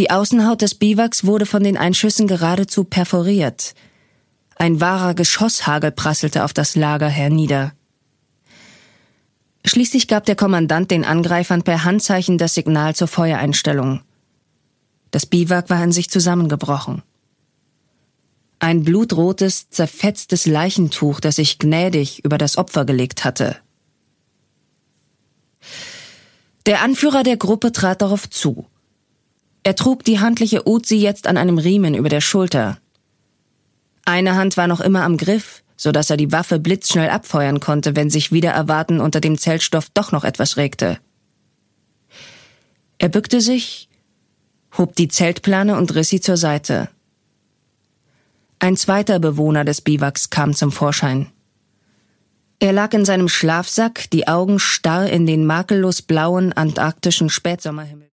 Die Außenhaut des Biwaks wurde von den Einschüssen geradezu perforiert. Ein wahrer Geschosshagel prasselte auf das Lager hernieder. Schließlich gab der Kommandant den Angreifern per Handzeichen das Signal zur Feuereinstellung. Das Biwak war in sich zusammengebrochen. Ein blutrotes, zerfetztes Leichentuch, das sich gnädig über das Opfer gelegt hatte. Der Anführer der Gruppe trat darauf zu. Er trug die handliche Uzi jetzt an einem Riemen über der Schulter. Eine Hand war noch immer am Griff, so dass er die Waffe blitzschnell abfeuern konnte, wenn sich wider Erwarten unter dem Zeltstoff doch noch etwas regte. Er bückte sich, hob die Zeltplane und riss sie zur Seite. Ein zweiter Bewohner des Biwaks kam zum Vorschein. Er lag in seinem Schlafsack, die Augen starr in den makellos blauen antarktischen Spätsommerhimmel.